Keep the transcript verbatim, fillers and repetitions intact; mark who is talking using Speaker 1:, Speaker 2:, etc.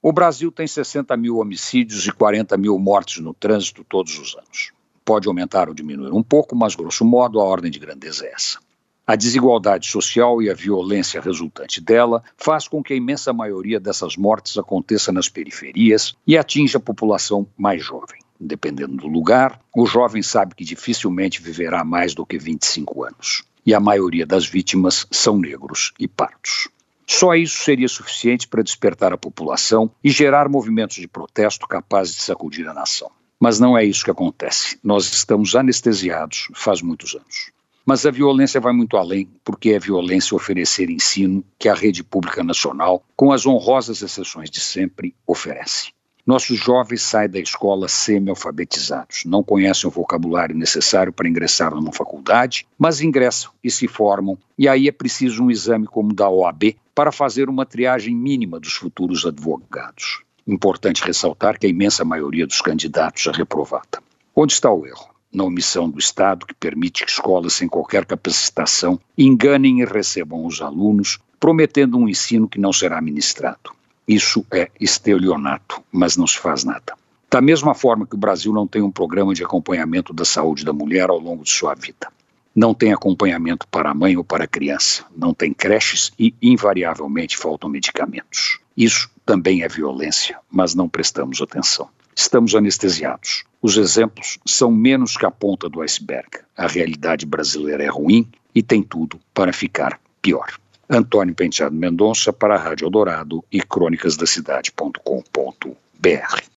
Speaker 1: O Brasil tem sessenta mil homicídios e quarenta mil mortes no trânsito todos os anos. Pode aumentar ou diminuir um pouco, mas, grosso modo, a ordem de grandeza é essa. A desigualdade social e a violência resultante dela faz com que a imensa maioria dessas mortes aconteça nas periferias e atinja a população mais jovem. Dependendo do lugar, o jovem sabe que dificilmente viverá mais do que vinte e cinco anos. E a maioria das vítimas são negros e pardos. Só isso seria suficiente para despertar a população e gerar movimentos de protesto capazes de sacudir a nação. Mas não é isso que acontece. Nós estamos anestesiados faz muitos anos. Mas a violência vai muito além, porque é violência oferecer ensino que a rede pública nacional, com as honrosas exceções de sempre, oferece. Nossos jovens saem da escola semi-alfabetizados, não conhecem o vocabulário necessário para ingressar numa faculdade, mas ingressam e se formam, e aí é preciso um exame como o da O A B para fazer uma triagem mínima dos futuros advogados. Importante ressaltar que a imensa maioria dos candidatos é reprovada. Onde está o erro? Na omissão do Estado, que permite que escolas sem qualquer capacitação enganem e recebam os alunos, prometendo um ensino que não será ministrado. Isso é estelionato, mas não se faz nada. Da mesma forma que o Brasil não tem um programa de acompanhamento da saúde da mulher ao longo de sua vida. Não tem acompanhamento para a mãe ou para a criança. Não tem creches e, invariavelmente, faltam medicamentos. Isso também é violência, mas não prestamos atenção. Estamos anestesiados. Os exemplos são menos que a ponta do iceberg. A realidade brasileira é ruim e tem tudo para ficar pior. Antônio Penteado Mendonça para a Rádio Eldorado e crônicas da cidade ponto com ponto br.